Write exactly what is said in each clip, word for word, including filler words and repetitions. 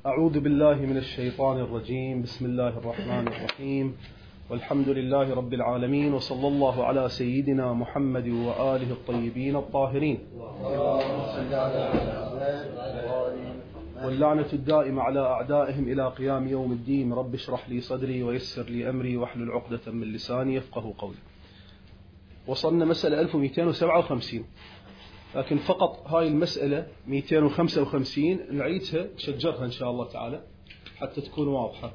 أعوذ بالله من الشيطان الرجيم. بسم الله الرحمن الرحيم، والحمد لله رب العالمين، وصلى الله على سيدنا محمد وآله الطيبين الطاهرين، واللعنة الدائمة على أعدائهم إلى قيام يوم الدين. رب اشرح لي صدري ويسر لي أمري واحلل عقدة من لساني يفقه قولي. وصلنا مسألة ألف ومئتين وسبعة وخمسين، لكن فقط هاي المسألة مئتين وخمسة وخمسين نعيدها نشجرها إن شاء الله تعالى حتى تكون واضحة.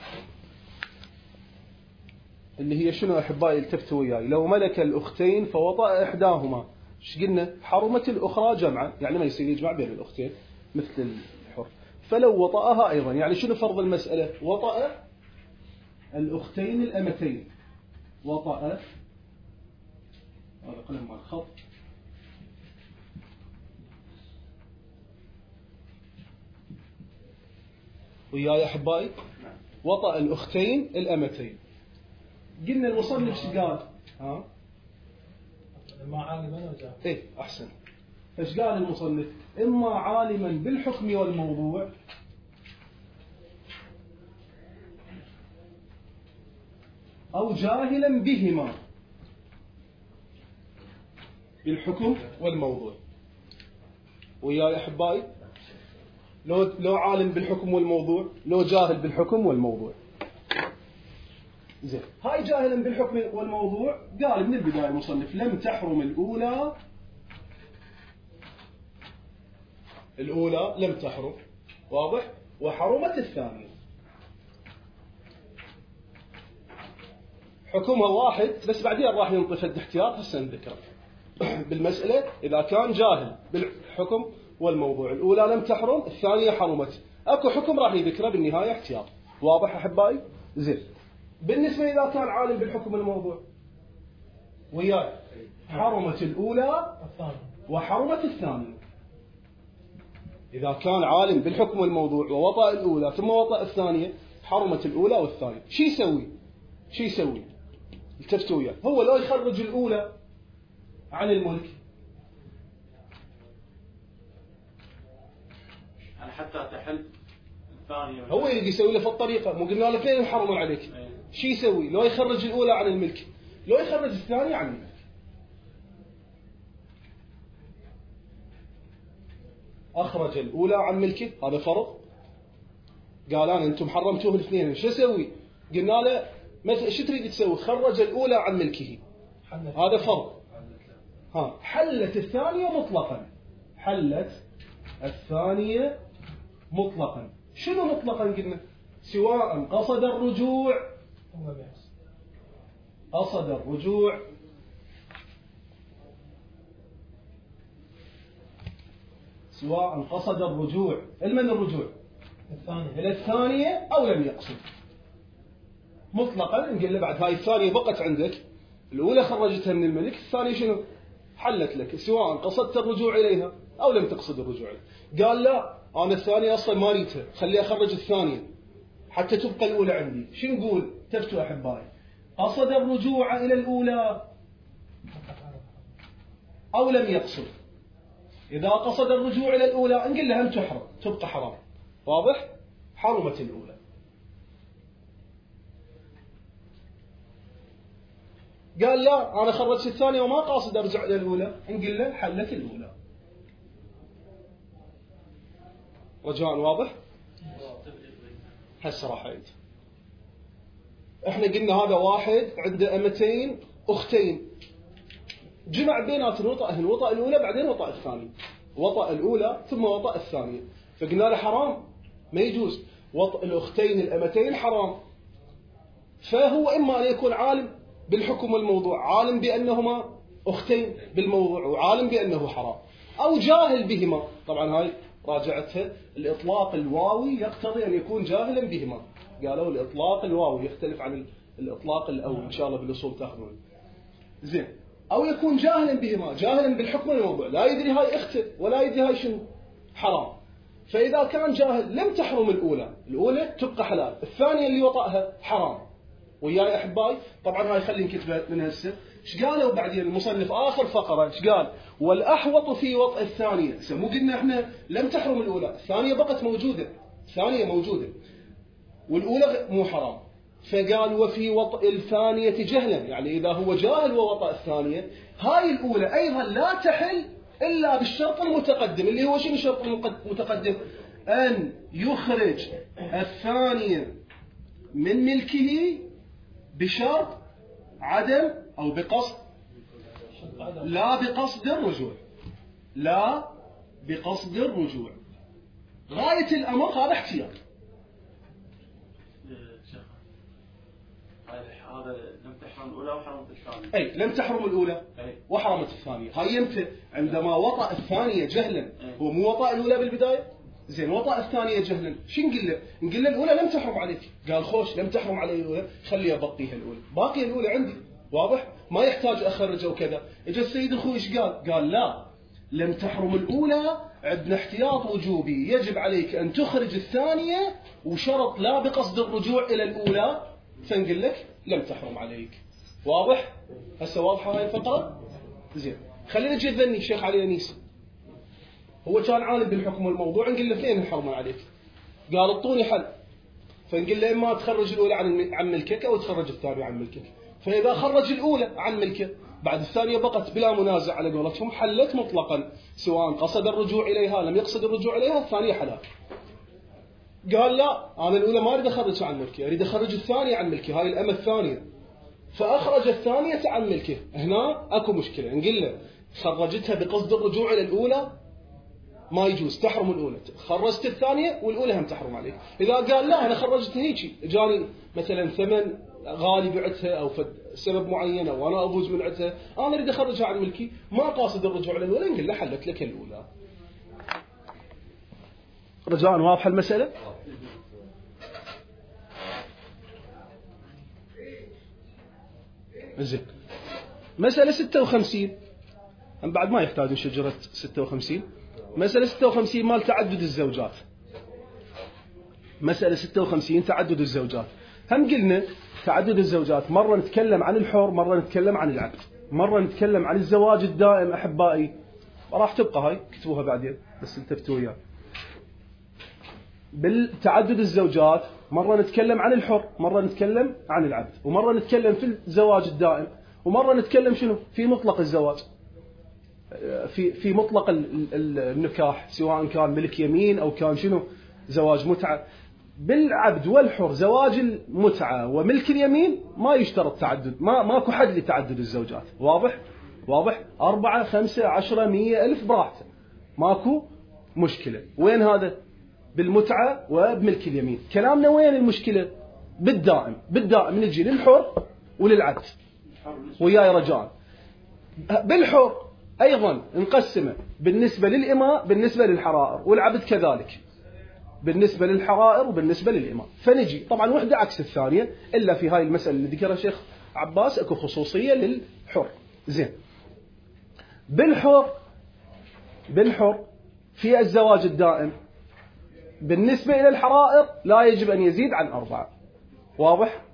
اللي هي شنو أحبائي؟ التفتوا وياي. لو ملك الأختين فوطأ إحداهما، ايش قلنا؟ حرمت الأخرى جمعا، يعني ما يصير يجمع بين الأختين مثل الحر. فلو وطأها أيضا، يعني شنو فرض المسألة؟ وطأ الأختين الأمتين، وطأ، هذا قلم مع الخط، وياي أحبائي، وطأ الأختين الأمتين. قلنا المصنف ايش قال؟ ها؟ إما عالما أو جاهلا. إيه أحسن. ايش قال المصنف؟ إما عالما بالحكم والموضوع أو جاهلا بهما، بالحكم والموضوع. وياي أحبائي، لو لو عالم بالحكم والموضوع، لو جاهل بالحكم والموضوع. زين، هاي جاهلا بالحكم والموضوع قال من البداية المصنف لم تحرم الأولى، الأولى لم تحرم، واضح؟ وحرمت الثانية. حكمها واحد، بس بعدين راح ينطي فد احتياط هسه نذكره بالمسألة. إذا كان جاهل بالحكم والموضوع، الأولى لم تحرم، الثانية حرمت، أكو حكم راح يذكره بالنهاية احتياط. واضح أحبائي؟ زين. بالنسبة إذا كان عالم بالحكم والموضوع وياي، حرمت الأولى وحرمت الثانية. إذا كان عالم بالحكم والموضوع ووطأ الأولى ثم وطأ الثانية، حرمت الأولى والثانية. شو يسوي؟ شو يسوي؟ التفتوا وياه. هو لو يخرج الأولى عن الملك، يعني حتى تحل الثانية، هو يجي يسوي له في الطريقة. مو قلنا له اثنين يحرمون عليك؟ شو يسوي؟ لو يخرج الأولى عن الملك، لو يخرج الثانية عن الملك. أخرج الأولى عن ملكه، هذا فرض. قال أنا أنتم حرمتوه الاثنين، شو أسوي؟ قلنا له مثلا شو تريد تسوي؟ خرج الأولى عن ملكه، هذا فرض. ها، حلت الثانية مطلقا، حلت الثانية مطلقا. شنو مطلقا؟ قلنا سواء قصد الرجوع، قصد الرجوع سواء قصد الرجوع المن الرجوع الثانية إلى الثانية أو لم يقصد، مطلقا. نقول له بعد هاي الثانية بقت عندك، الأولى خرجتها من الملك، الثانية شنو؟ حلت لك، سواء قصدت الرجوع إليها أو لم تقصد الرجوع إليها. قال لا، أنا الثانية أصلا ما ريتها، خليها أخرج الثانية حتى تبقى الأولى عندي. شو نقول؟ تفتوا أحبائي، قصد الرجوع إلى الأولى أو لم يقصد. إذا قصد الرجوع إلى الأولى نقول لها هم تحرم، تبقى حرام. واضح؟ حرمت الأولى. قال لا، أنا خرجت الثانية وما قاصد أرجع إلى الأولى، نقول له حلت الأولى. رجاء واضح؟ هسه راح أعيد. احنا قلنا هذا واحد عنده أمتين أختين، جمع بينات الوطأ، وطأ الأولى بعدين وطأ الثانية، وطأ الأولى ثم وطأ الثانية. فقلنا له حرام، ما يجوز، وطأ الأختين الأمتين حرام. فهو إما أن يكون عالم بالحكم والموضوع، عالم بأنهما أختين بالموضوع وعالم بأنه حرام، أو جاهل بهما. طبعا هاي راجعتها، الإطلاق الواوي يقتضي أن يكون جاهلا بهما. قالوا الإطلاق الواوي يختلف عن الإطلاق الأول، إن شاء الله بالأصول تاخذون. زين، أو يكون جاهلا بهما، جاهلا بالحكم والموضوع، لا يدري هاي أخته ولا يدري هاي شنو حرام. فإذا كان جاهل لم تحرم الأولى، الأولى تبقى حلال، الثانية اللي وطأها حرام. وياي أحبائي، طبعا هاي خلي نكتبها من هسه. ايش قالوا بعدين المصنف آخر فقرة؟ ايش قال؟ والأحوط في وطأ الثانية. مو قلنا احنا لم تحرم الأولى، الثانية بقت موجودة، الثانية موجودة والأولى مو حرام، فقال وفي وطئ الثانية جهلا، يعني إذا هو جاهل ووطأ الثانية، هاي الأولى أيضا لا تحل إلا بالشرط المتقدم، اللي هو شنو الشرط المتقدم؟ أن يخرج الثانية من ملكه بشرط عدم أو بقصد، لا بقصد الرجوع، لا بقصد الرجوع. غاية الأمر هذا احتياط. هذا لم تحرم الأولى وحرمت الثانية. أي لم تحرم الأولى أي. وحرمت الثانية. هاي يمتى؟ عندما وطأ الثانية جهلا. أي. هو مو وطأ الأولى بالبداية؟ زين وطأ الثانية جهلا، شو نقول له؟ نقول له الأولى لم تحرم عليك. قال خوش لم تحرم علي الأولى، خلي أبقيها الأولى، باقي الأولى عندي، واضح؟ ما يحتاج أخرجه وكذا. إجا السيد الخوي إيش قال؟ قال لا، لم تحرم الأولى، عندنا احتياط وجوبي، يجب عليك أن تخرج الثانية، وشرط لا بقصد الرجوع إلى الأولى، فنقول لك لم تحرم عليك. واضح؟ هسه واضحة هاي الفقرة؟ زين. خلينا نجي ذني الشيخ علي أنيس. هو كان عالم بالحكم والموضوع، نقول له فين الحرمة عليك؟ قال اعطوني حل. فنقول له إما تخرج الأولى عن عن ملكك أو تخرج الثانية عن ملكك. فإذا خرج الأولى عن ملكه بعد الثانية بقت بلا منازع على قولتهم، حلت مطلقا، سواء قصد الرجوع إليها لم يقصد الرجوع إليها، الثانية حلال. قال لا، أنا الأولى ما أريد أخرجها عن ملكي، أريد أخرج الثانية عن ملكي، هاي الأمة الثانية. فأخرج الثانية عن ملكه. هنا أكو مشكلة، نقول له خرجتها بقصد الرجوع إلى الأولى ما يجوز، تحرم الأولى. خرجت الثانية والأولى هم تحرم عليك. إذا قال لا أنا خرجتها هيك، جاني مثلا ثمن غالي بعتها أو سبب معين أو أنا أبوز من عتها، أنا أريد أخرجها عن ملكي، ما قاصد الرجوع إلى الأولى، نقول له حلت لك الأولى. رجاء واضحة المسألة؟ زين. مسألة ستة وخمسين هم بعد ما يحتاجون شجرة ستة وخمسين. مسألة ستة وخمسين مال تعدد الزوجات. مسألة ستة وخمسين تعدد الزوجات. هم قلنا تعدد الزوجات، مرة نتكلم عن الحر، مرة نتكلم عن العبد، مرة نتكلم عن الزواج الدائم. أحبائي راح تبقى هاي كتبوها بعدين بس التفتوا وياي. بالتعدد الزوجات مرة نتكلم عن الحر، مرة نتكلم عن العبد، ومرة نتكلم في الزواج الدائم، ومرة نتكلم شنو في مطلق الزواج، في في مطلق النكاح، سواء كان ملك يمين أو كان شنو زواج متعة. بالعبد والحر زواج المتعة وملك اليمين ما يشترط تعدد، ما ماكو حد لتعدد الزوجات. واضح؟ واضح؟ أربعة خمسة عشرة مية ألف براحته، ماكو مشكلة. وين هذا؟ بالمتعة وبملك اليمين. كلامنا وين المشكلة؟ بالدائم. بالدائم نجي للحر وللعبد. وياي رجاء بالحر أيضا نقسمه بالنسبة للإماء، بالنسبة للحرائر، والعبد كذلك بالنسبة للحرائر وبالنسبة للإماء. فنجي طبعا وحدة عكس الثانية، إلا في هاي المسألة اللي ذكرها الشيخ عباس أكو خصوصية للحر. زين. بالحر بالحر في الزواج الدائم بالنسبة إلى الحرائر لا يجب أن يزيد عن أربعة. واضح؟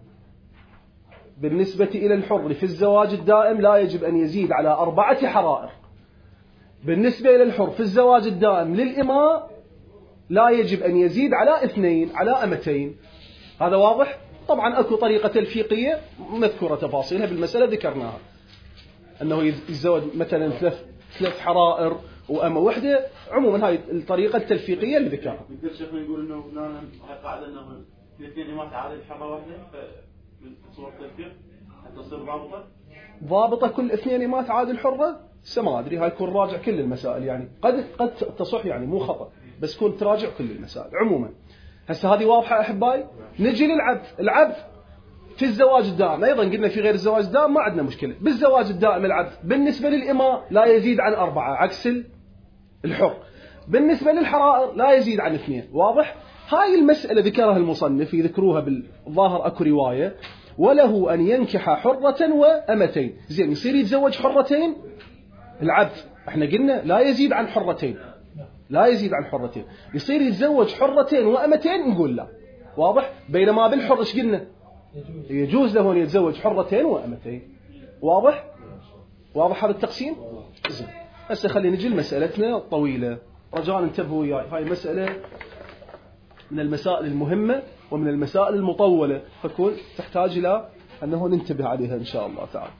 بالنسبة إلى الحر في الزواج الدائم لا يجب أن يزيد على أربعة حرائر. بالنسبة إلى الحر في الزواج الدائم للإماء لا يجب أن يزيد على اثنين، على أمتين. هذا واضح؟ طبعا أكو طريقة تلفيقية مذكورة تفاصيلها بالمسألة ذكرناها، أنه يتزوج مثلا ثلاث ثلاث حرائر وأمة وحدة. عموما هاي الطريقة التلفيقية اللي ذكرها. نقدر شيخ نقول إنه هنا قاعدة إنه الاثنين إمات عادل حرة واحدة من صور التلفيق حتى تصير ضابطة. ضابطة كل اثنين إمات عادل حرة؟ ما أدري، هاي كون راجع كل المسائل، يعني قد قد تصح، يعني مو خطأ، بس كون تراجع كل المسائل. عموما هسه هذه واضحة أحبائي. نجي للعبد. العبد في الزواج الدائم أيضا قلنا في غير الزواج الدائم ما عندنا مشكلة. بالزواج الدائم العبد بالنسبة للإماء لا يزيد عن أربعة عكس الحر. بالنسبة للحرائر لا يزيد عن اثنين. واضح؟ هاي المسألة ذكرها المصنف، يذكروها بالظاهر أكو رواية وله أن ينكح حرة وأمتين. زين، يصير يتزوج حرتين العبد، احنا قلنا لا يزيد عن حرتين، لا يزيد عن حرتين. يصير يتزوج حرتين وأمتين، نقول لا. واضح؟ بينما بالحر ايش قلنا؟ يجوز له أن يتزوج حرتين وأمتين. واضح؟ واضح هذا التقسيم؟ زين. هسه خلينا نجي لمسألتنا الطويلة. رجاء انتبهوا وياي، هاي مسألة من المسائل المهمة ومن المسائل المطولة، فكون تحتاج إلى أنه ننتبه عليها إن شاء الله تعالى.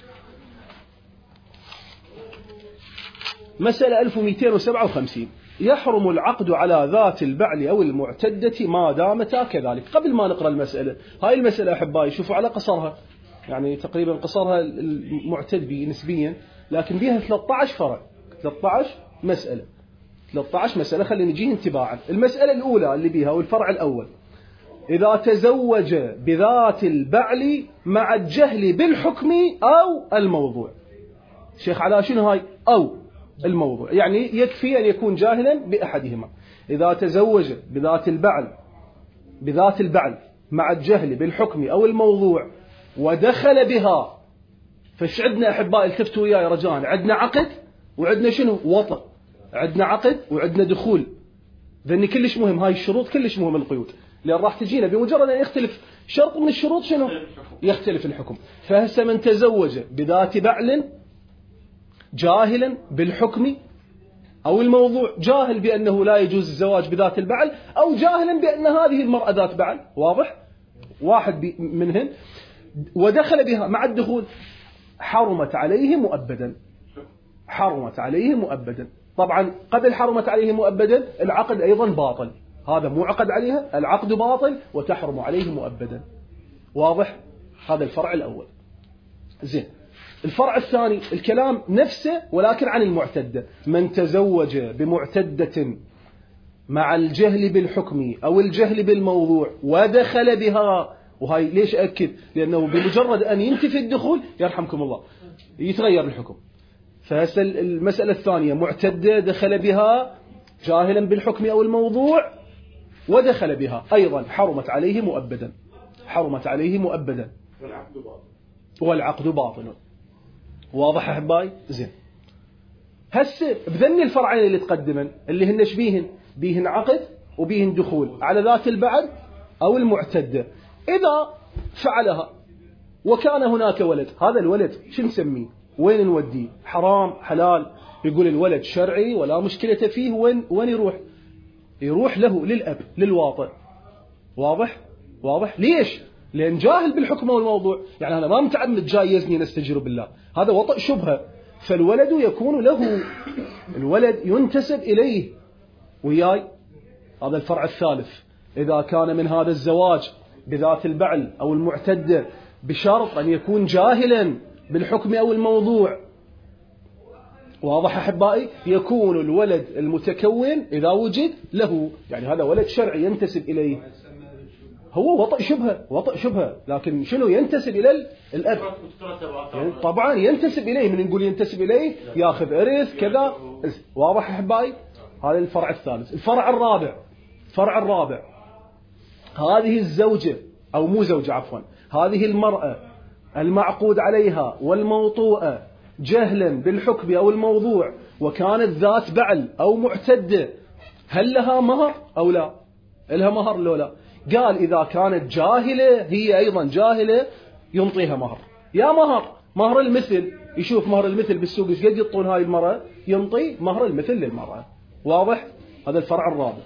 مسألة ألف ومئتين وسبعة وخمسين: يحرم العقد على ذات البعل أو المعتدة ما دامتا كذلك. قبل ما نقرأ المسألة، هاي المسألة أحبائي شوفوا على قصرها، يعني تقريبا قصرها المعتد به نسبيا، لكن بها ثلاثة عشر فرع، ثلاثة عشر مسألة، ثلاثة عشر مسألة. خلينا نجيه انتباعا. المسألة الأولى اللي بها والفرع الأول: إذا تزوج بذات البعل مع الجهل بالحكم أو الموضوع. شيخ على شنو هاي أو الموضوع؟ يعني يكفي أن يكون جاهلا بأحدهما. إذا تزوج بذات البعل بذات البعل مع الجهل بالحكم أو الموضوع ودخل بها، فش عندنا أحبائي؟ التفتوا وياي رجاء. عندنا عقد وعندنا شنو؟ وطأ. عندنا عقد وعندنا دخول. ذني كلش مهم، هاي الشروط كلش مهم، القيود، لأن راح تجينا بمجرد أن يختلف شرط من الشروط شنو؟ يختلف الحكم. فهسه من تزوج بذات بعل جاهلا بالحكم أو الموضوع، جاهل بأنه لا يجوز الزواج بذات البعل، أو جاهلا بأن هذه المرأة ذات بعل، واضح؟ واحد منهن، ودخل بها مع الدخول، حرمت عليه مؤبدا. حرمت عليه مؤبدا. طبعا قبل حرمت عليه مؤبدا العقد أيضا باطل، هذا مو عقد عليها، العقد باطل وتحرم عليه مؤبدا. واضح؟ هذا الفرع الأول. زين. الفرع الثاني الكلام نفسه ولكن عن المعتدة: من تزوج بمعتدة مع الجهل بالحكم أو الجهل بالموضوع ودخل بها. وهاي ليش أكد؟ لأنه بمجرد أن ينتفي الدخول يرحمكم الله يتغير الحكم. فهسه المسألة الثانية: معتدة دخل بها جاهلا بالحكم أو الموضوع ودخل بها، أيضا حرمت عليه مؤبدا. حرمت عليه مؤبدا والعقد باطل. والعقد باطل. واضح أحبائي؟ زين. هسه بذني الفرعين اللي تقدمن اللي هن شبيهن بيهن عقد وبيهن دخول على ذات البعل أو المعتدة، إذا فعلها وكان هناك ولد، هذا الولد شو نسميه؟ وين نوديه؟ حرام حلال؟ يقول الولد شرعي ولا مشكلة فيه، وين وين يروح؟ يروح له للأب للواطئ. واضح؟ واضح؟ ليش؟ لأن جاهل بالحكم والموضوع، يعني أنا ما متعمد جاي يزني نستجير بالله، هذا وطئ شبهة، فالولد يكون له، الولد ينتسب إليه. وياي هذا الفرع الثالث: إذا كان من هذا الزواج بذات البعل أو المعتدة بشرط أن يكون جاهلا بالحكم أو الموضوع. واضح أحبائي؟ يكون الولد المتكون إذا وجد له، يعني هذا ولد شرعي ينتسب إليه، هو وطئ شبهة، وطئ شبهة، لكن شنو؟ ينتسب إلى الأب. يعني طبعا ينتسب إليه، من نقول ينتسب إليه ياخذ إرث كذا. واضح أحبائي؟ هذا الفرع الثالث. الفرع الرابع، الفرع الرابع: هذه الزوجة أو مو زوجة عفوا، هذه المرأة المعقود عليها والموطوءة جهلا بالحكم أو الموضوع وكانت ذات بعل أو معتدة، هل لها مهر أو لا؟ لها مهر لو لا؟ قال إذا كانت جاهلة، هي أيضا جاهلة، ينطيها مهر. يا مهر مهر المثل، يشوف مهر المثل بالسوق ايش قد يعطون هاي المرأة، ينطي مهر المثل للمرأة. واضح؟ هذا الفرع الرابع.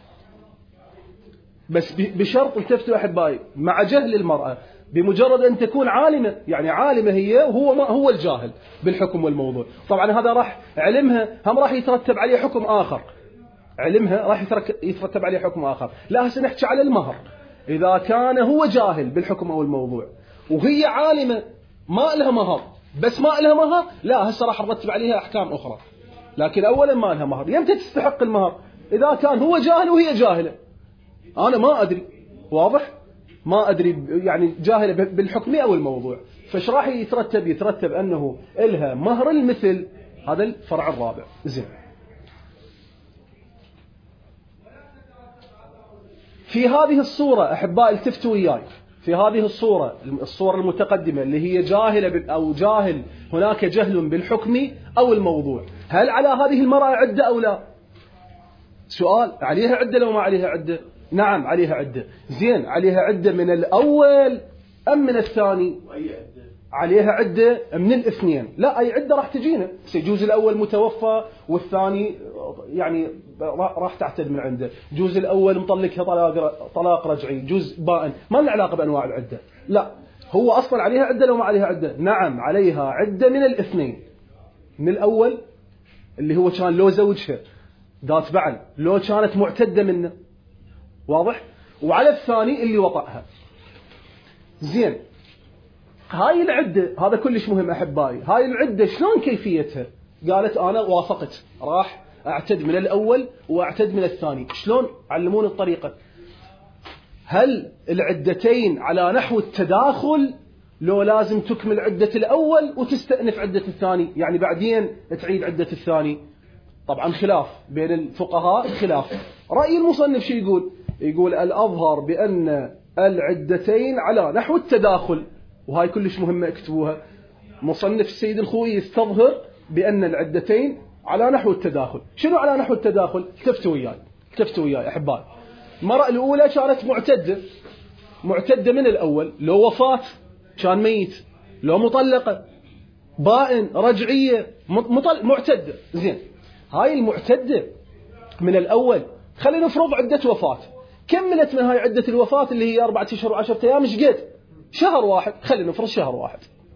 بس بشرط التفتوا أحبائي مع جهل المرأة، بمجرد أن تكون عالمة، يعني عالمة هي وهو ما هو الجاهل بالحكم والموضوع. طبعا هذا راح علمها هم راح يترتب عليه حكم آخر، علمها راح يترتب عليه حكم آخر. لا هسه نحكي على المهر. إذا كان هو جاهل بالحكم أو الموضوع وهي عالمة ما لها مهر، بس ما لها مهر، لا هسه راح نرتب عليها أحكام أخرى. لكن أولا ما لها مهر. يمتى تستحق المهر؟ إذا كان هو جاهل وهي جاهلة، أنا ما أدري. واضح؟ ما أدري، يعني جاهلة بالحكم أو الموضوع، فش راح يترتب؟ يترتب أنه إلها مهر المثل. هذا الفرع الرابع. زين. في هذه الصورة أحبائي التفتوا وياي، في هذه الصورة، الصورة المتقدمة اللي هي جاهلة أو جاهل، هناك جهل بالحكم أو الموضوع، هل على هذه المرأة عدة أو لا؟ سؤال، عليها عدة لو ما عليها عدة؟ نعم عليها عدة. زين، عليها عدة من الأول أم من الثاني؟ وأي عدة؟ عليها عدة من الاثنين، لا أي عدة راح تجينا، يجوز الأول متوفى والثاني يعني راح تعتد من عنده، جوز الأول مطلقها طلاق طلاق رجعي، جوز بائن، ما له علاقة بأنواع العدة، لا هو أصلا عليها عدة لو ما عليها عدة، نعم عليها عدة من الاثنين، من الأول اللي هو كان لو زوجها ذات بعل لو كانت معتدة منه، واضح؟ وعلى الثاني اللي وطأها. زين، هاي العدة هذا كلش مهم أحبائي، هاي العدة شلون كيفيتها؟ قالت أنا وافقت راح أعتد من الأول وأعتد من الثاني، شلون؟ علمون الطريقة. هل العدتين على نحو التداخل لو لازم تكمل عدة الأول وتستأنف عدة الثاني، يعني بعدين تعيد عدة الثاني؟ طبعا خلاف بين الفقهاء، خلاف. رأي المصنف شو يقول؟ يقول الأظهر بأن العدتين على نحو التداخل، وهاي كلش مهمة اكتبوها. مصنف السيد الخوئي يستظهر بأن العدتين على نحو التداخل. شنو على نحو التداخل؟ التفتوا وياي التفتوا وياي أحبائي. المرأة الأولى كانت معتدة معتدة من الأول، لو وفاة كان ميت، لو مطلقة، بائن، رجعية، مطل... معتدة. زين، هاي المعتدة من الأول خلينا نفرض عدة وفاة، كملت من هاي عدة الوفاة اللي هي أربعة أشهر وعشرة أيام، ايش قد؟ شهر واحد، خلينا نفرض شهر واحد.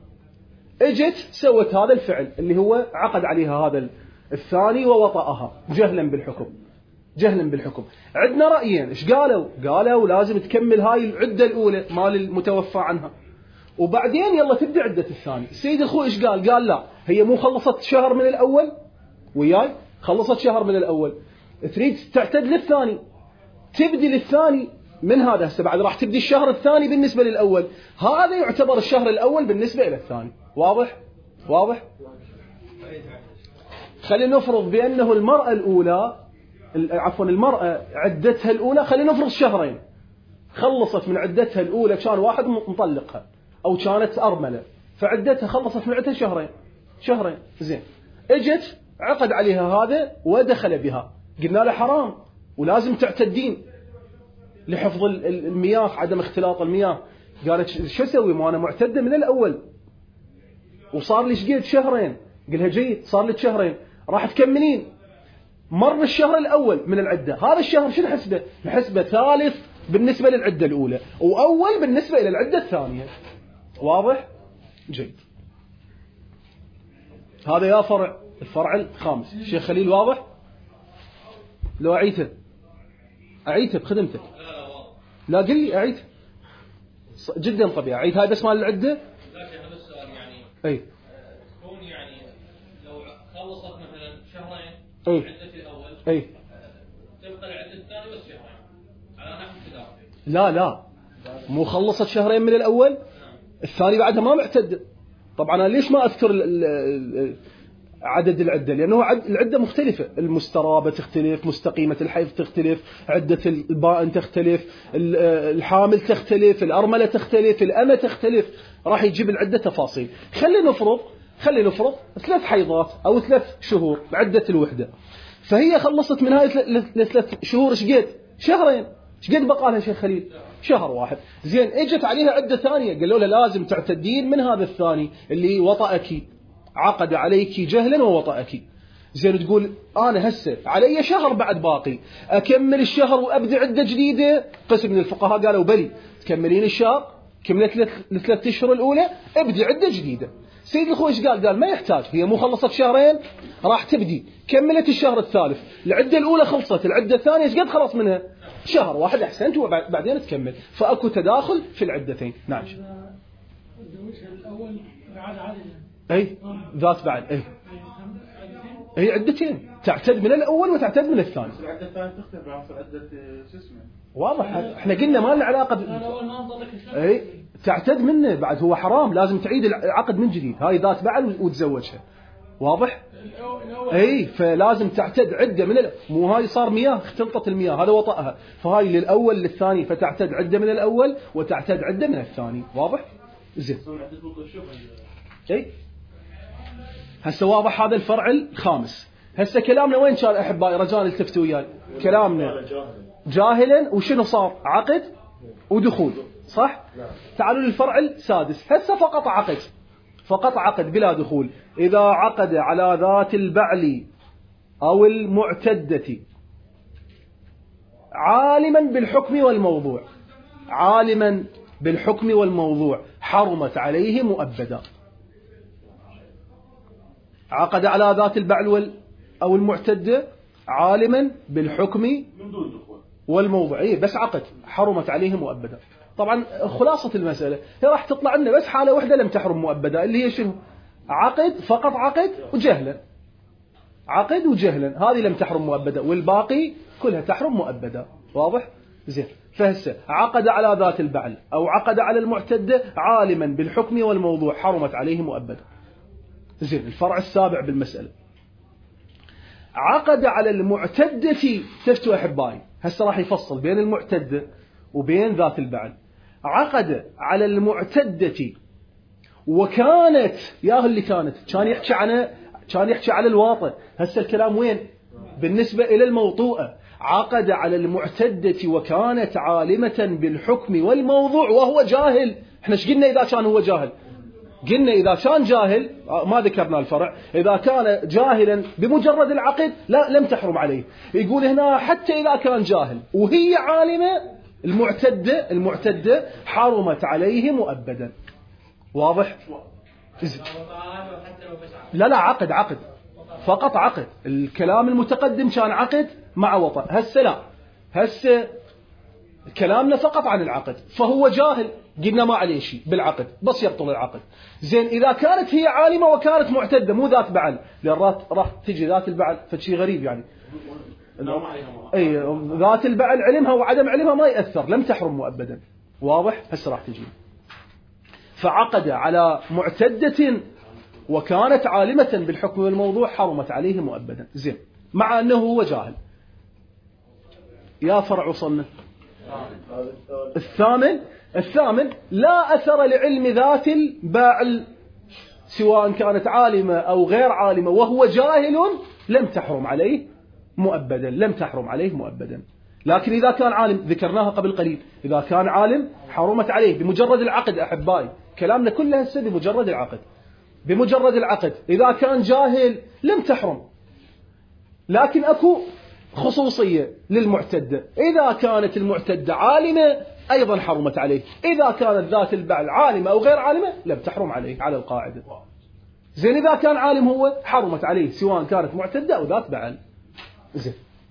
اجت سوت هذا الفعل اللي هو عقد عليها هذا الثاني ووطأها جهلا بالحكم، جهلا بالحكم. عندنا رأيين، ايش قالوا؟ قالوا لازم تكمل هاي العدة الأولى مال المتوفى عنها وبعدين يلا تبدأ عدة الثاني. السيد الخوئي ايش قال؟ قال لا، هي مو خلصت شهر من الأول وياي، خلصت شهر من الأول، تريد تعتد للثاني، تبدي للثاني من هذا. هسه بعد راح تبدي الشهر الثاني بالنسبة للأول، هذا يعتبر الشهر الأول بالنسبة إلى الثاني. واضح؟ واضح؟ خلينا نفرض بأنه المرأة الأولى، عفوا المرأة عدتها الأولى، خلينا نفرض شهرين، خلصت من عدتها الأولى كان واحد مطلقها أو كانت أرملة، فعدتها خلصت من عدتها شهرين شهرين زين، اجت عقد عليها هذا ودخل بها، قلنا له حرام ولازم تعتدين لحفظ المياه، عدم اختلاط المياه. قالت شو اسوي؟ ما انا معتده من الاول وصار لي شقيت شهرين. قلها جيد، صار لك شهرين، راح تكملين. مر الشهر الاول من العده، هذا الشهر شو نحسبه؟ نحسبه ثالث بالنسبه للعده الاولى واول بالنسبه الى العده الثانيه. واضح؟ جيد. هذا يا فرع الفرع الخامس. شيخ خليل واضح؟ لو اعيته اعيته بخدمتك. لا قل لي اعيد جدا طبيعي. اعيد هاي بس مال العده. لا شيخ بس سؤال يعني اي تكون يعني لو خلصت مثلا شهرين اي عدة الاول اي تبقى العدة الثانية بس شهرين على نحو التداخل. لا لا مو خلصت شهرين من الاول الثاني بعدها ما معتد. طبعا انا ليش ما اذكر ال ال عدد العدة؟ لأنه العدة مختلفة، المسترابة تختلف، مستقيمة الحيض تختلف، عدة البائن تختلف، الحامل تختلف، الأرملة تختلف، الأمة تختلف، راح يجيب العدة تفاصيل. خلينا نفرض خلينا نفرض ثلاث حيضات أو ثلاث شهور عدة الوحدة، فهي خلصت من هاي ثلاث شهور ايش قد؟ شهرين. ايش قد بقى لها شيخ خليل؟ شهر واحد. زين، اجت عليها عدة ثانية، قالوا لها لازم تعتدين من هذا الثاني اللي وطأك، عقد عليك جهلا ووطأك. زين، تقول أنا هسه علي شهر بعد باقي، أكمل الشهر وأبدأ عدة جديدة؟ قسم من الفقهاء قالوا بلي، تكملين الشهر، كملت الثلاث أشهر الأولى، ابدأ عدة جديدة. سيد الخوي ايش قال؟ قال ما يحتاج، هي مو خلصت شهرين راح تبدي، كملت الشهر الثالث، العدة الأولى خلصت، العدة الثانية ايش قد خلص منها؟ شهر واحد، أحسنت، وبعدين تكمل، فأكو تداخل في العدتين. نعم. الأول بعد عدد اي ذات بعد اي هي عدتين، تعتد من الاول وتعتد من الثاني. العده الثانيه تختلف عن عده شو اسمه. واضح، احنا قلنا ما لنا علاقه ب... اي تعتد منه بعد، هو حرام، لازم تعيد العقد من جديد. هاي ذات بعد وتزوجها. واضح؟ اي فلازم تعتد عده من ال... مو هاي صار مياه، اختلطت المياه، هذا وطأها، فهاي للاول للثاني، فتعتد عده من الاول وتعتد عده من الثاني. واضح؟ زين. اي هسه واضح هذا الفرع الخامس. هسه كلامنا وين كان احبائي؟ رجال التفتوا وياي. كلامنا جاهلا وشنو صار؟ عقد ودخول، صح؟ تعالوا للفرع السادس. هسه فقط عقد، فقط عقد بلا دخول. إذا عقد على ذات البعل أو المعتدة عالما بالحكم والموضوع، عالما بالحكم والموضوع حرمت عليه مؤبدا. عقد على ذات البعل أو المعتدة عالما بالحكم من دون دخول والموضوع، إيه بس عقد، حرمت عليه مؤبدا. طبعا خلاصة المسألة هي راح تطلع لنا بس حالة واحدة لم تحرم مؤبدا، اللي هي شنو؟ عقد، فقط عقد وجهلا، عقد وجهلا، هذه لم تحرم مؤبدا، والباقي كلها تحرم مؤبدا. واضح؟ زين. فهسه عقد على ذات البعل أو عقد على المعتدة عالما بالحكم والموضوع حرمت عليه مؤبدا. زين. الفرع السابع بالمسألة، عقد على المعتدة، تفتوا أحبائي هسه راح يفصل بين المعتدة وبين ذات البعل. عقد على المعتدة وكانت، ياهو اللي كانت كان يحكي عنه، كان يحكي على الواطئ، هسه الكلام وين؟ بالنسبة إلى الموطوءة. عقد على المعتدة وكانت عالمة بالحكم والموضوع وهو جاهل. احنا ايش قلنا إذا كان هو جاهل؟ قلنا إذا كان جاهل، ما ذكرنا الفرع، إذا كان جاهلا بمجرد العقد لا لم تحرم عليه. يقول هنا حتى إذا كان جاهل وهي عالمة المعتدة، المعتدة حرمت عليه مؤبدا. واضح؟ لا لا عقد، عقد فقط عقد. الكلام المتقدم كان عقد مع وطأ، هسه لا، هسه كلامنا فقط عن العقد. فهو جاهل قلنا ما عليه شيء بالعقد، بس يبطل العقد. زين. إذا كانت هي عالمة وكانت معتدة مو ذات بعل، لأن راح تجي ذات البعل فشي غريب يعني، أي ذات البعل علمها وعدم علمها ما يأثر، لم تحرم مؤبدا. واضح؟ هسه راح تجي. فعقد على معتدة وكانت عالمة بالحكم والموضوع حرمت عليه مؤبدا. زين. مع أنه هو جاهل. يا فرع وصلنا الثامن. الثامن لا أثر لعلم ذات الباعل سواء كانت عالمة أو غير عالمة وهو جاهل لم تحرم عليه مؤبدا، لم تحرم عليه مؤبدا. لكن إذا كان عالم، ذكرناها قبل قليل، إذا كان عالم حرمت عليه بمجرد العقد. أحبائي كلامنا كله هسه بمجرد العقد، بمجرد العقد. إذا كان جاهل لم تحرم، لكن أكو خصوصية للمعتدة، إذا كانت المعتدة عالمة أيضا حرمت عليه، إذا كانت ذات البعل عالمة أو غير عالمة لم تحرم عليه على القاعدة. زين. إذا كان عالم هو حرمت عليه سواء كانت معتدة أو ذات بعل. زين.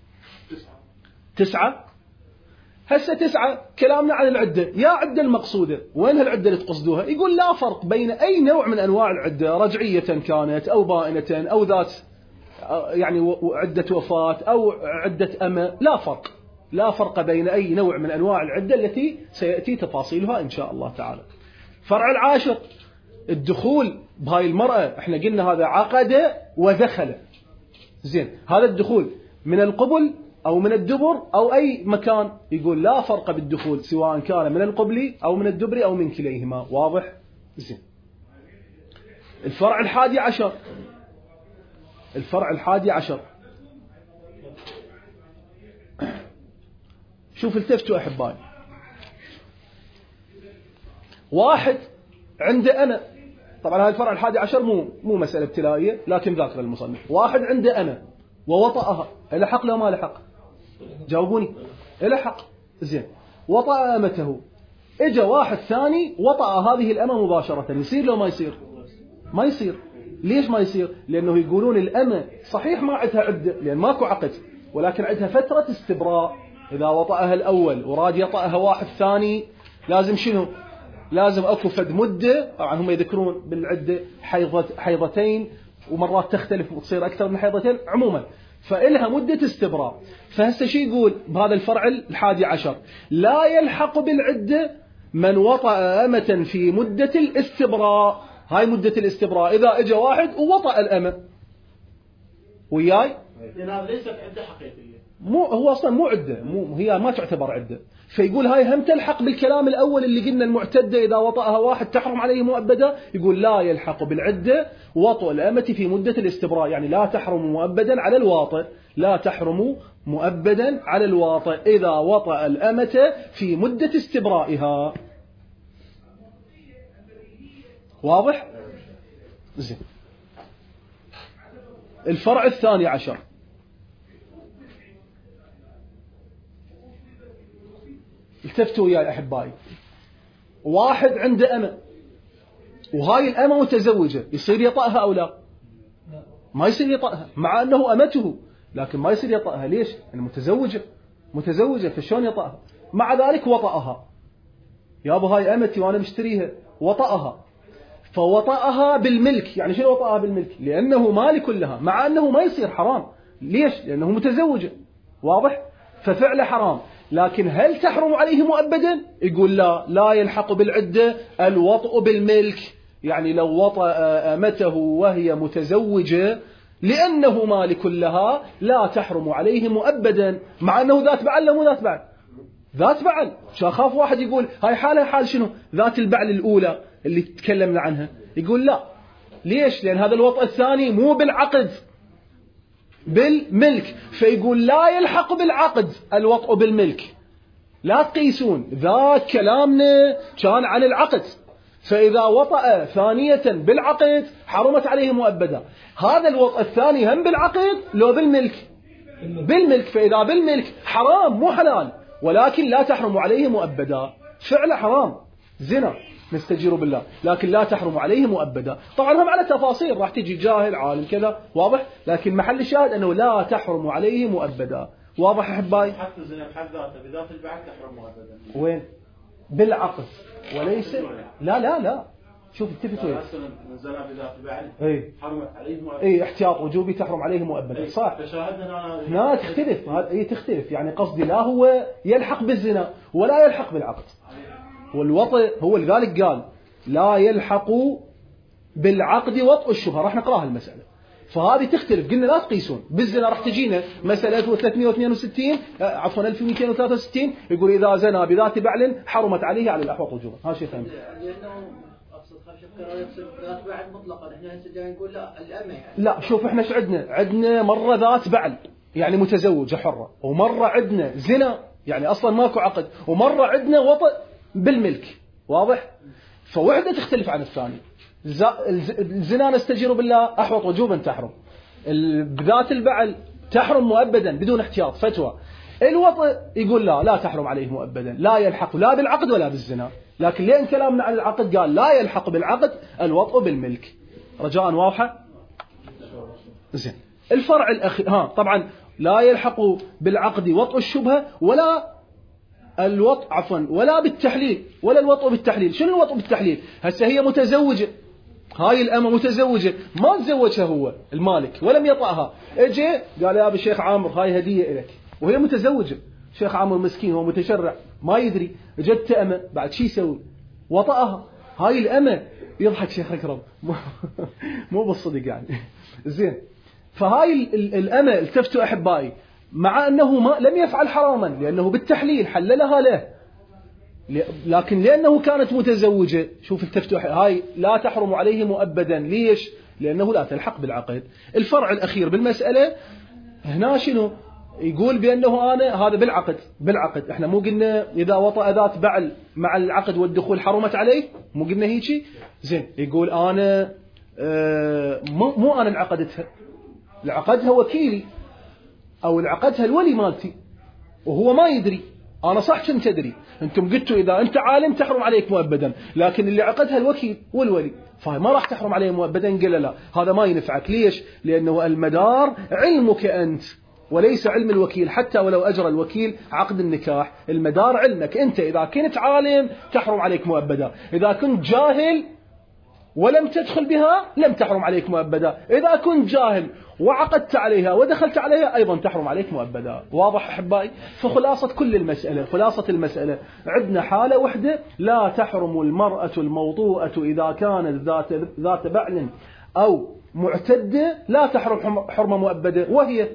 تسعة. هسه تسعة كلامنا عن العدة. يا عدة المقصودة، وين هالعدة اللي تقصدوها؟ يقول لا فرق بين أي نوع من أنواع العدة، رجعية كانت أو بائنة أو ذات يعني عدة وفاة أو عدة أمة، لا فرق، لا فرق بين أي نوع من أنواع العدة التي سيأتي تفاصيلها إن شاء الله تعالى. فرع العاشر الدخول بهاي المرأة. احنا قلنا هذا عقد ودخل. زين. هذا الدخول من القبل أو من الدبر أو أي مكان، يقول لا فرق بالدخول سواء كان من القبل أو من الدبر أو من كليهما. واضح؟ زين. الفرع الحادي عشر. الفرع الحادي عشر شوف التفتوا أحبائي. واحد عنده أنا، طبعا هذا الفرع الحادي عشر مو مو مسألة ابتلائية لكن ذاكر المصنف. واحد عنده أنا ووطأها، إلى حق لو ما له حق؟ جاوبوني. إلى حق. زين. وطأ أمته، إجا واحد ثاني وطأ هذه الأمة مباشرة، يصير لو ما يصير؟ ما يصير. ليش ما يصير؟ لأنه يقولون الأمة صحيح ما عندها عدة لأن ماكو عقد، ولكن عندها فترة استبراء. إذا وطأها الأول وراد يطأها واحد ثاني لازم شنو؟ لازم أكو فد مدة. طبعا هم يذكرون بالعدة حيضة حيضتين ومرات تختلف وتصير أكثر من حيضتين عموما، فإلها مدة استبراء. فهسه شي يقول بهذا الفرع الحادي عشر؟ لا يلحق بالعدة من وطأ أمة في مدة الاستبراء. هاي مدة الاستبراء إذا اجى واحد ووطأ الأمة وياي، لأن هذا ليست عدة حقيقية، مو هو أصلا مو عدة، مو هي ما تعتبر عدة. فيقول هاي هم تلحق بالكلام الأول اللي قلنا المعتدة إذا وطأها واحد تحرم عليه مؤبدا. يقول لا يلحق بالعدة وطأ الأمة في مدة الاستبراء، يعني لا تحرم مؤبدا على الواطئ، لا تحرم مؤبدا على الواطئ إذا وطأ الأمة في مدة استبرائها. واضح؟ زين. الفرع الثاني عشر، التفتوا وياي أحبائي. واحد عنده أمة، وهاي الأمة متزوجة، يصير يطأها أو لا؟ ما يصير يطأها، مع أنه أمته، لكن ما يصير يطأها. ليش؟ أنها متزوجة متزوجة فشون يطأها؟ مع ذلك وطأها. يا أبو هاي أمتي وأنا مشتريها، وطأها. فوطأها بالملك. يعني شنو وطأها بالملك؟ لأنه مالك لها، مع أنه ما يصير حرام. ليش؟ لأنه متزوجة. واضح؟ ففعل حرام. لكن هل تحرم عليه مؤبدا؟ يقول لا، لا يلحق بالعدة الوطء بالملك. يعني لو وطأ أمته وهي متزوجة لأنه مالك لها لا تحرم عليه مؤبدا، مع أنه ذات بعل. لا مو ذات بعل، ذات بعل. شاخاف واحد يقول هاي حالها حال شنو؟ ذات البعل الأولى اللي تكلمنا عنها. يقول لا. ليش؟ لأن هذا الوطء الثاني مو بالعقد، بالملك. فيقول لا يلحق بالعقد الوطء بالملك. لا تقيسون، ذا كلامنا كان عن العقد. فإذا وطأ ثانية بالعقد حرمت عليه مؤبدا. هذا الوطء الثاني هم بالعقد لو بالملك؟ بالملك. فإذا بالملك حرام مو حلال، ولكن لا تحرم عليه مؤبدا. فعل حرام، زنا، نستجير بالله، لكن لا تحرم عليه مؤبدا. طبعا هم على تفاصيل راح تجي جاهل عالم كذا، واضح؟ لكن محل الشاهد أنه لا تحرم عليه مؤبدا. واضح أحبائي؟ حتى الزنا بحد ذاته بذات البعل تحرم مؤبدا. وين؟ بالعقد وليس. لا لا لا، شوف التفتوا. الزنا بذات البعل اي حرم عليه مؤبدا. اي احتياط وجوبي تحرم عليه مؤبدا. صح. فشاهدنا هنا تختلف. هي تختلف. يعني قصدي لا هو يلحق بالزنا ولا يلحق بالعقد. والوطء هو لذلك قال لا يلحق بالعقد وطء الشبهة. راح نقراها المسألة. فهذه تختلف. قلنا لا تقيسون. بالزنا راح تجينا مسألة ألف وثلاثمئة واثنين وستين عفوا ألف ومئتين وثلاثة وستين يقول إذا زنا بذات بعل حرمت عليه على الأحوط وجوبا. ها شيء ثاني. لأنه أقصد خشب كرا يقصد ذات بعل مطلقا. إحنا هسه نقول لا الأمة يعني. لا شوف إحنا شو عندنا؟ عندنا مرة ذات بعل يعني متزوجة حرة، ومرة عندنا زنا يعني أصلا ماكو عقد، ومرة عندنا وطئ بالملك. واضح؟ فوحدة تختلف عن الثاني. الزنا نستجير بالله أحوط وجوبا تحرم. بذات البعل تحرم مؤبدا بدون احتياط. فتوى. الوطئ يقول لا، لا تحرم عليه مؤبدا، لا يلحق لا بالعقد ولا بالزنا. لكن لين كلامنا عن العقد قال لا يلحق بالعقد الوطئ بالملك. رجاء واضحة؟ زين. الفرع الأخير ها طبعا لا يلحق بالعقد وطئ الشبهة ولا الوطء عفوا ولا بالتحليل، ولا الوطء بالتحليل. شنو الوطء بالتحليل؟ هسه هي متزوجة، هاي الأمة متزوجة، ما تزوجها هو المالك ولم يطأها. اجي قال يا أبي شيخ عامر هاي هدية لك، وهي متزوجة. شيخ عامر مسكين هو متشرع ما يدري، جت أمة بعد شي يسوي؟ وطأها. هاي الأمة يضحك شيخ أكرم مو بالصدق يعني. زين. فهاي الأمة التفتوا أحبائي، مع أنه ما لم يفعل حراما لأنه بالتحليل حللها له، لكن لأنه كانت متزوجة. شوف التفتوا هاي لا تحرم عليه مؤبدا. ليش؟ لأنه لا تلحق بالعقد. الفرع الأخير بالمسألة هنا شنو؟ يقول بأنه أنا هذا بالعقد. بالعقد احنا مو قلنا إذا وطأ ذات بعل مع العقد والدخول حرمت عليه؟ مو قلنا هيك؟ زين. يقول أنا آه مو, مو أنا العقدتها، العقدها وكيلي أو العقدها الولي مالتي وهو ما يدري. أنا صح كنت أدري، أنتم قلتوا إذا أنت عالم تحرم عليك مؤبدا، لكن اللي عقدها الوكيل والولي فما راح تحرم عليه مؤبدا. قال لا، هذا ما ينفعك. ليش؟ لأنه المدار علمك أنت وليس علم الوكيل. حتى ولو أجرى الوكيل عقد النكاح، المدار علمك أنت. إذا كنت عالم تحرم عليك مؤبدا، إذا كنت جاهل ولم تدخل بها لم تحرم عليك مؤبدا، إذا كنت جاهل وعقدت عليها ودخلت عليها أيضا تحرم عليك مؤبدا. واضح أحبائي؟ فخلاصة كل المسألة، خلاصة المسألة عندنا حالة واحدة لا تحرم المرأة الموطوءة إذا كانت ذات ذات بعل أو معتدة، لا تحرم حرمة مؤبدة، وهي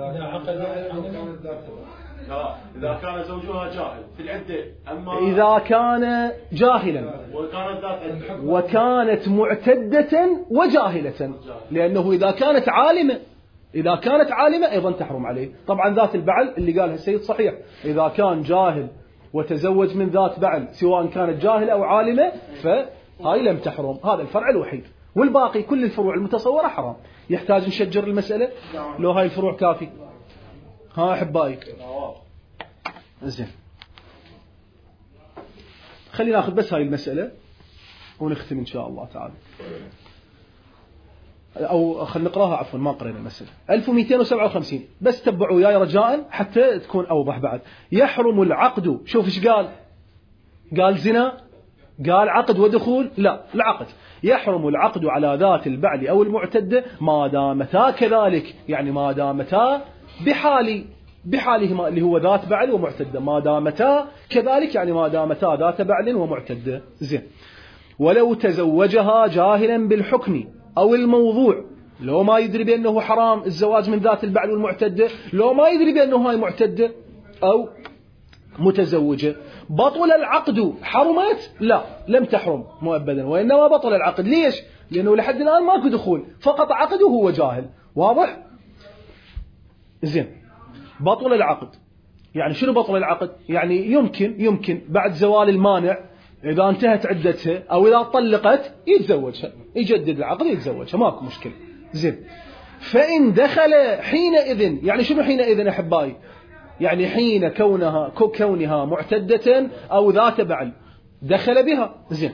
لا إذا كان زوجها جاهل في العدة. أما إذا كان جاهلا وكانت ذات عدة وكانت معتدة وجاهلة، لأنه إذا كانت عالمة إذا كانت عالمة أيضا تحرم عليه. طبعا ذات البعل اللي قالها السيد صحيح، إذا كان جاهل وتزوج من ذات بعل سواء كانت جاهلة أو عالمة فهاي لم تحرم. هذا الفرع الوحيد. والباقي كل الفروع المتصورة حرام. يحتاج نشجر المسألة لو هاي الفروع كافي؟ ها أحبائي زين، خلينا ناخذ بس هاي المسألة ونختم إن شاء الله تعالى، أو خلينا نقراها عفوا ما قرينا المسألة. ألف ومئتين وسبعة وخمسين بس تبعوا وياي رجاء حتى تكون أوضح بعد. يحرم العقد، شوف إيش قال، قال زنا، قال عقد ودخول؟ لا، العقد. يحرم العقد على ذات البعل أو المعتدة ما دامتا كذلك، يعني ما دامتا بحال بحالهما اللي هو ذات بعل ومعتدة، ما دامتا كذلك يعني ما دامتا ذات بعل ومعتدة. زين، ولو تزوجها جاهلا بالحكم أو الموضوع، لو ما يدري بأنه حرام الزواج من ذات البعل والمعتدة، لو ما يدري بأنه هاي معتدة أو متزوجة، بطل العقد. حرمت؟ لا، لم تحرم مؤبدا، وإنما بطل العقد. ليش؟ لأنه لحد الآن ماكو دخول، فقط عقده هو جاهل. واضح؟ زين، بطل العقد يعني شنو بطل العقد؟ يعني يمكن يمكن بعد زوال المانع إذا انتهت عدتها أو إذا طلقت يتزوجها، يجدد العقد يتزوجها، ماكو مشكلة. زين، فإن دخل حينئذ، يعني شنو حينئذ أحبائي؟ يعني حين كونها كونها معتدة أو ذات بعل دخل بها. زين،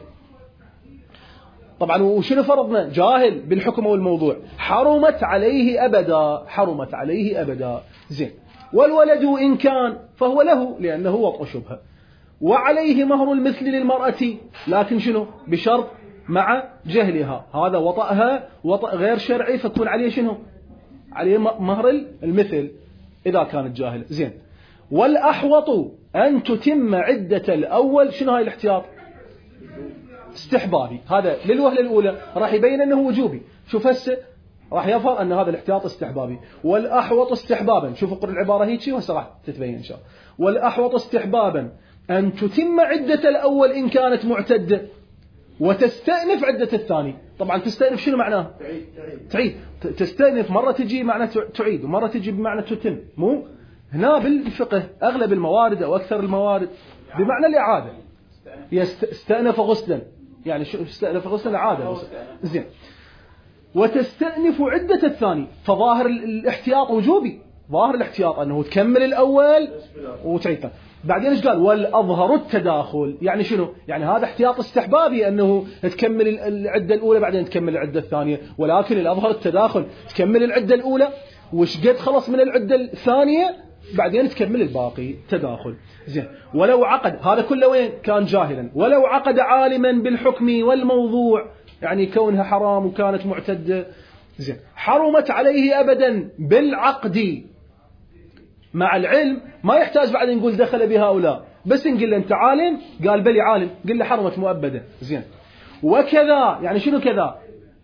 طبعا وشنو فرضنا؟ جاهل بالحكم والموضوع، حرمت عليه أبدا، حرمت عليه أبدا. زين، والولد إن كان فهو له لأنه وطء شبهة، وعليه مهر المثل للمرأة، لكن شنو؟ بشرط مع جهلها، هذا وطأها وطأ غير شرعي فكون عليه شنو؟ عليه مهر المثل إذا كانت جاهلة. زين، والأحوط أن تتم عدة الأول. شنو هاي الاحتياط؟ استحبابي، هذا للوهلة الأولى راح يبين أنه وجوبي، شوف هسه راح يظهر أن هذا الاحتياط استحبابي. والأحوط استحبابا، شوفوا قرأ العبارة هيك وهسه راح تتبين إن شاء الله. والأحوط استحبابا أن تتم عدة الأول إن كانت معتدة وتستأنف عدة الثاني. طبعا تستأنف شنو معناه؟ تعيد تعيد تستأنف مرة تجي معنى تعيد ومرة تجي بمعنى تتم. مو هنا بالفقه أغلب الموارد أو أكثر الموارد بمعنى الإعادة. يستأنف غسلا، يعني شو استأنف غسلا؟ عادة. زين، وتستأنف عدة الثاني، فظاهر الاحتياط وجوبي، ظاهر الاحتياط أنه تكمل الأول وتعيد. بعدين ايش قال؟ والأظهر التداخل، يعني شنو؟ يعني هذا احتياط استحبابي أنه تكمل العدة الأولى بعدين تكمل العدة الثانية، ولكن الأظهر التداخل، تكمل العدة الأولى وش قد خلص من العدة الثانية بعدين تكمل الباقي، تداخل. زين، ولو عقد، هذا كله وين؟ كان جاهلا. ولو عقد عالما بالحكم والموضوع، يعني كونها حرام وكانت معتدة. زين، حرمت عليه أبدا بالعقد مع العلم، ما يحتاج بعد نقول دخل بهؤلاء، بس نقول له أنت عالم، قال بلي عالم، قل له حرمت مؤبدا. زين، وكذا، يعني شنو كذا؟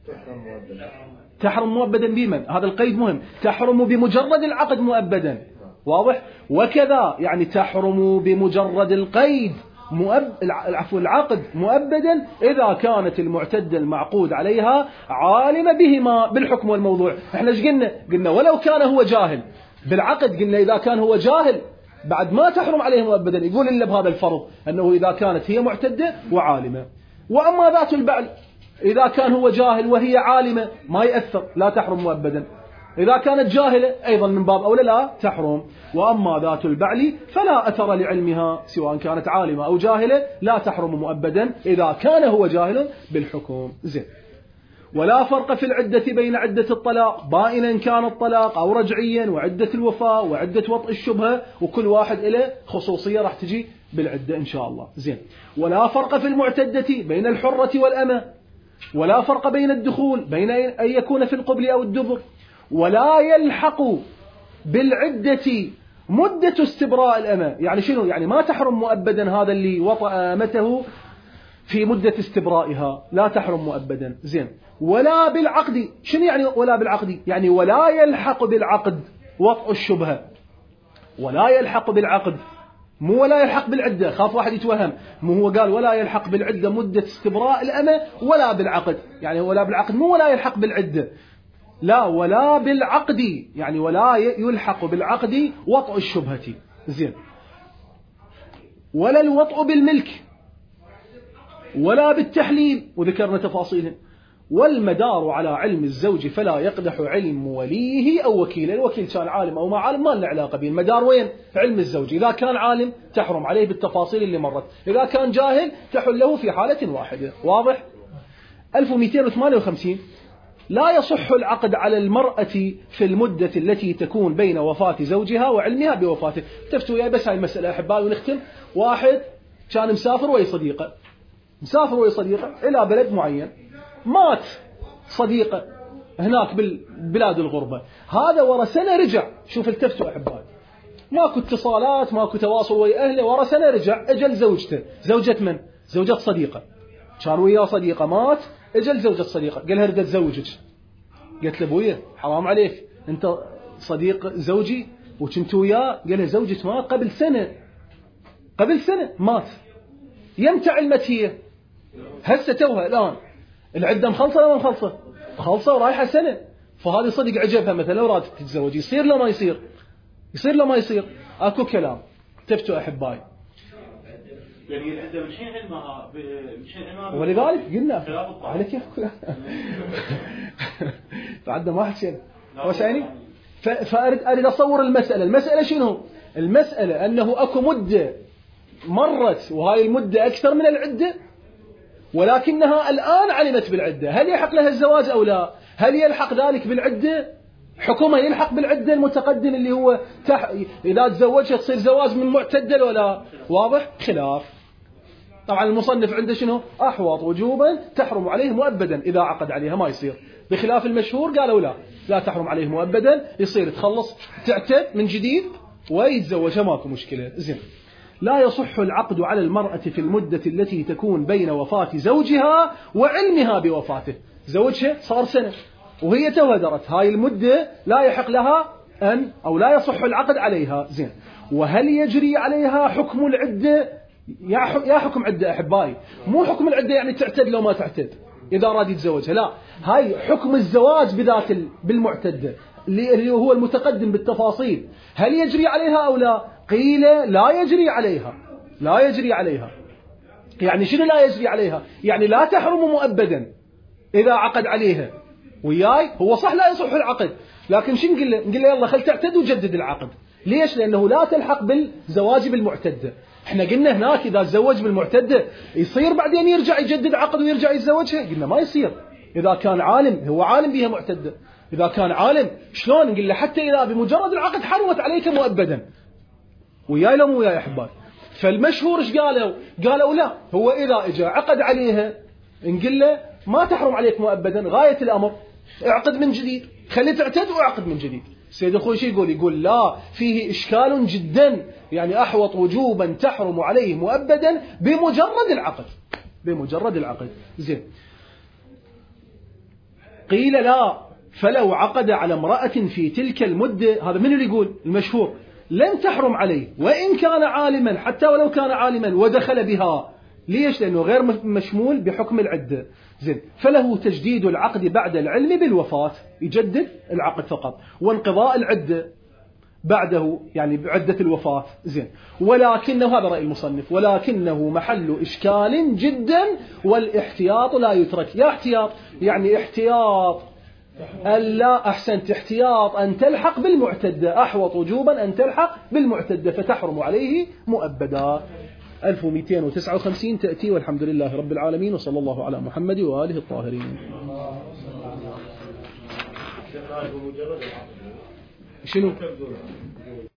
تحرم مؤبدا بمن؟ هذا القيد مهم، تحرم بمجرد العقد مؤبدا. واضح؟ وكذا يعني تحرم بمجرد القيد مؤب... العفو العقد مؤبدا إذا كانت المعتدة المعقود عليها عالمة بهما بالحكم والموضوع. احنا ايش قلنا؟ قلنا ولو كان هو جاهل بالعقد، قلنا إذا كان هو جاهل بعد ما تحرم عليه مؤبدا، يقول إلا بهذا الفرض أنه إذا كانت هي معتدة وعالمة. وأما ذات البعل إذا كان هو جاهل وهي عالمة ما يأثر، لا تحرم مؤبدا. إذا كانت جاهلة أيضا من باب أولى لا تحرم. وأما ذات البعل فلا أثر لعلمها، سواء كانت عالمة أو جاهلة لا تحرم مؤبدا إذا كان هو جاهل بالحكم. زين، ولا فرق في العدة بين عدة الطلاق بائنا كان الطلاق أو رجعيا، وعدة الوفاة، وعدة وطء الشبهة، وكل واحد له خصوصية راح تجي بالعدة إن شاء الله. زين، ولا فرق في المعتدة بين الحرة والأمة، ولا فرق بين الدخول بين أن يكون في القبل أو الدبر، ولا يلحق بالعدة مدة استبراء الأمة. يعني شنو؟ يعني ما تحرم مؤبدا هذا اللي وطأ أمته في مدة استبرائها، لا تحرم مؤبدا. زين، ولا بالعقد. شنو يعني ولا بالعقد؟ يعني ولا يلحق بالعقد وطء الشبهة، ولا يلحق بالعقد، مو ولا يلحق بالعدة، خاف واحد يتوهم، مو هو قال ولا يلحق بالعدة مدة استبراء الأمة ولا بالعقد، يعني ولا بالعقد مو ولا يلحق بالعدة، لا، ولا بالعقد، يعني ولا يلحق بالعقد وطء الشبهة. زين، ولا الوطء بالملك، ولا بالتحليل وذكرنا تفاصيلهم، والمدار على علم الزوج فلا يقدح علم وليه أو وكيله. الوكيل كان عالم أو ما عالم ما له علاقة به، المدار وين؟ علم الزوج. إذا كان عالم تحرم عليه بالتفاصيل اللي مرت، إذا كان جاهل تحل له في حالة واحدة. واضح؟ ألف ومئتين وثمانية وخمسين لا يصح العقد على المرأة في المدة التي تكون بين وفاة زوجها وعلمها بوفاته. تفتوا يا بس هاي المسألة أحبائي ونختم. واحد كان مسافر ويا صديقه، مسافر ويا صديقه إلى بلد معين، مات صديقه هناك بالبلاد الغربة، هذا ورا سنة رجع. شوف التفتوا أحبائي، ماكو اتصالات ماكو تواصل ويا أهله، ورا سنة رجع أجل زوجته. زوجة من؟ زوجة صديقه، كان وياه صديقه مات، اجل زوجة صديقه قال لها اريد اتزوجك. قالت له ابويا حرام عليك انت صديق زوجي وكنت وياه. قال لها زوجك مات قبل سنة، قبل سنة مات. يمتى علمت هي؟ هسه توها الآن العدة مخلصة ولا ما مخلصة؟ مخلصة ورايحة سنة. فهذه صدق عجبها مثلا وراد تتزوج، يصير لو ما يصير؟ يصير لو ما يصير؟ اكو كلام. تفتوا أحبائي يعني العدة من حين علمها من حين علمها ولذلك قلنا عليك يا أخوي فعدنا ما حكينا وش يعني. فأريد أريد أصور المسألة. المسألة شنو؟ المسألة أنه أكو مدة مرت وهاي المدة أكثر من العدة، ولكنها الآن علمت بالعدة. هل يلحق لها الزواج أو لا؟ هل يلحق ذلك بالعدة؟ حكمها يلحق بالعدة المتقدم اللي هو تح... إذا تزوجها تصير زواج من معتدل ولا؟ واضح؟ خلاف. طبعا المصنف عنده شنو؟ أحوط وجوبا تحرم عليه مؤبدا إذا عقد عليها ما يصير. بخلاف المشهور قالوا لا لا تحرم عليه مؤبدا، يصير تخلص تعتد من جديد ويتزوجها ماكو مشكلة. زين. لا يصح العقد على المرأة في المدة التي تكون بين وفاة زوجها وعلمها بوفاته. زوجها صار سنة وهي توهدرت، هاي المدة لا يحق لها أن أو لا يصح العقد عليها. زين. وهل يجري عليها حكم العدة؟ يا حكم عدة أحبائي، مو حكم العدة يعني تعتد لو ما تعتد إذا راد يتزوجها، لا، هاي حكم الزواج بذات بالمعتدة اللي هو المتقدم بالتفاصيل. هل يجري عليها أو لا؟ قيل لا يجري عليها، لا يجري عليها. يعني شنو لا يجري عليها؟ يعني لا تحرم مؤبدا إذا عقد عليها وياي. هو صح لا يصح العقد، لكن شنو نقول له؟ نقول له يلا خل تعتد وجدد العقد. ليش؟ لأنه لا تلحق بالزواج بالمعتدة. احنا قلنا هناك إذا تزوج بالمعتدة يصير بعدين يرجع يجدد عقد ويرجع يتزوجها. قلنا ما يصير إذا كان عالم، هو عالم بها معتدة. إذا كان عالم شلون نقول له حتى إذا بمجرد العقد حرمت عليك مؤبدا وياي لو مو وياي أحبائي. فالمشهور ايش قالوا؟ قالوا لا، هو إذا اجى عقد عليها نقول له ما تحرم عليك مؤبدا، غاية الأمر اعقد من جديد، خلي تعتد واعقد من جديد. سيد أخوي شيء يقول يقول لا فيه إشكال جدا، يعني أحوط وجوبا تحرم عليه مؤبدا بمجرد العقد، بمجرد العقد. زين. قيل لا، فلو عقد على امرأة في تلك المدة، هذا من اللي يقول؟ المشهور، لن تحرم عليه وإن كان عالما، حتى ولو كان عالما ودخل بها. ليش؟ لأنه غير مشمول بحكم العدة. زين. فله تجديد العقد بعد العلم بالوفاة، يجدد العقد فقط، وانقضاء العدة بعده يعني بعدة الوفاة. زين. ولكنه، هذا رأي المصنف، ولكنه محل إشكال جدا والاحتياط لا يترك. يا احتياط يعني احتياط ألا أحسنت احتياط أن تلحق بالمعتدة، أحوط وجوبا أن تلحق بالمعتدة فتحرم عليه مؤبدا. ألف ومئتين وتسعة وخمسين تأتي. والحمد لله رب العالمين، وصلى الله على محمد وآله الطاهرين. شنو؟